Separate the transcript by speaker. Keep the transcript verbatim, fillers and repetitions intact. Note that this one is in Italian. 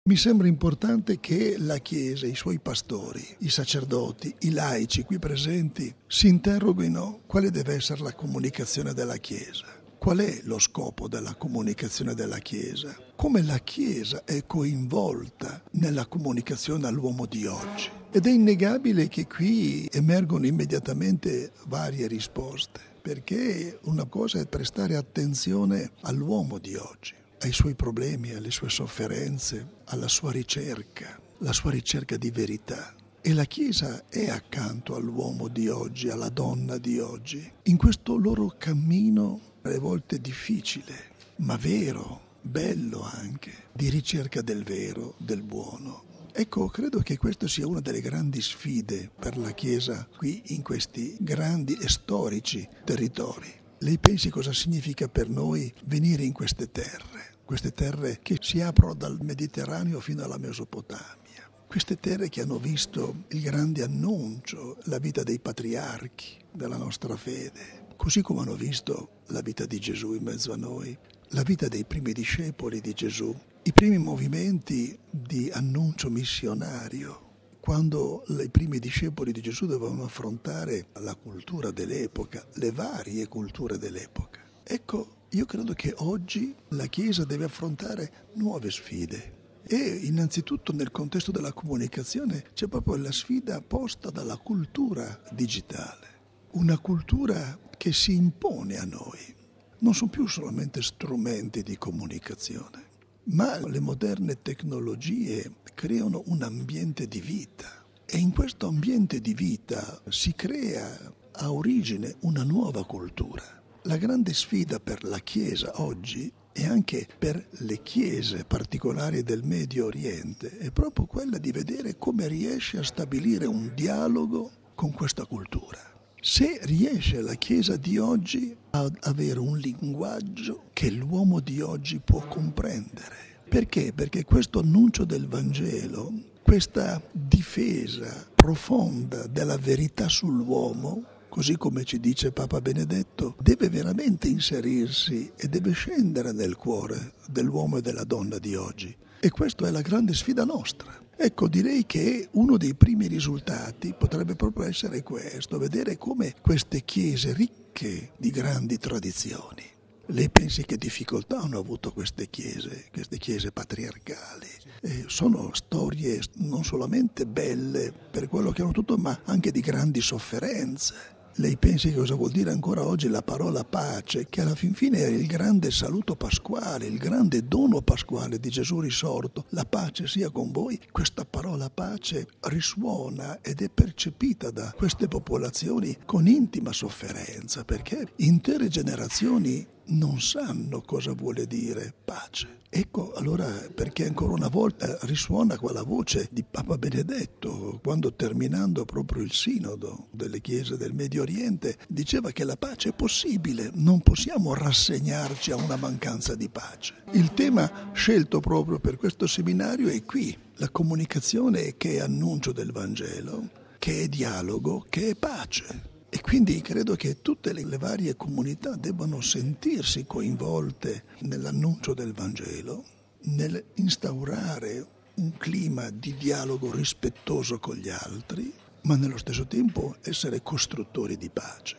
Speaker 1: Mi sembra importante che la Chiesa, i suoi pastori, i sacerdoti, i laici qui presenti si interroghino quale deve essere la comunicazione della Chiesa. Qual è lo scopo della comunicazione della Chiesa? Come la Chiesa è coinvolta nella comunicazione all'uomo di oggi? Ed è innegabile che qui emergono immediatamente varie risposte, perché una cosa è prestare attenzione all'uomo di oggi, ai suoi problemi, alle sue sofferenze, alla sua ricerca, la sua ricerca di verità. E la Chiesa è accanto all'uomo di oggi, alla donna di oggi, in questo loro cammino alle volte difficile, ma vero, bello anche, di ricerca del vero, del buono. Ecco, credo che questa sia una delle grandi sfide per la Chiesa qui in questi grandi e storici territori. Lei pensi cosa significa per noi venire in queste terre, queste terre che si aprono dal Mediterraneo fino alla Mesopotamia, queste terre che hanno visto il grande annuncio, la vita dei patriarchi della nostra fede, così come hanno visto la vita di Gesù in mezzo a noi, la vita dei primi discepoli di Gesù, i primi movimenti di annuncio missionario, quando i primi discepoli di Gesù dovevano affrontare la cultura dell'epoca, le varie culture dell'epoca. Ecco, io credo che oggi la Chiesa deve affrontare nuove sfide. E innanzitutto nel contesto della comunicazione c'è proprio la sfida posta dalla cultura digitale, una cultura che si impone a noi. Non sono più solamente strumenti di comunicazione, ma le moderne tecnologie creano un ambiente di vita e in questo ambiente di vita si crea a origine una nuova cultura. La grande sfida per la Chiesa oggi e anche per le chiese particolari del Medio Oriente è proprio quella di vedere come riesce a stabilire un dialogo con questa cultura. Se riesce la Chiesa di oggi ad avere un linguaggio che l'uomo di oggi può comprendere. Perché? Perché questo annuncio del Vangelo, questa difesa profonda della verità sull'uomo, così come ci dice Papa Benedetto, deve veramente inserirsi e deve scendere nel cuore dell'uomo e della donna di oggi. E questa è la grande sfida nostra. Ecco, direi che uno dei primi risultati potrebbe proprio essere questo, vedere come queste chiese ricche di grandi tradizioni. Lei pensi che difficoltà hanno avuto queste chiese, queste chiese patriarcali? Eh, sono storie non solamente belle per quello che hanno tutto, ma anche di grandi sofferenze. Lei pensi che cosa vuol dire ancora oggi la parola pace, che alla fin fine è il grande saluto pasquale, il grande dono pasquale di Gesù risorto. La pace sia con voi. Questa parola pace risuona ed è percepita da queste popolazioni con intima sofferenza, perché intere generazioni non sanno cosa vuole dire pace. Ecco allora perché ancora una volta risuona quella voce di Papa Benedetto quando, terminando proprio il sinodo delle chiese del Medio Oriente, diceva che la pace è possibile, non possiamo rassegnarci a una mancanza di pace. Il tema scelto proprio per questo seminario è qui, la comunicazione che è annuncio del Vangelo, che è dialogo, che è pace. E quindi credo che tutte le varie comunità debbano sentirsi coinvolte nell'annuncio del Vangelo, nell'instaurare un clima di dialogo rispettoso con gli altri, ma nello stesso tempo essere costruttori di pace.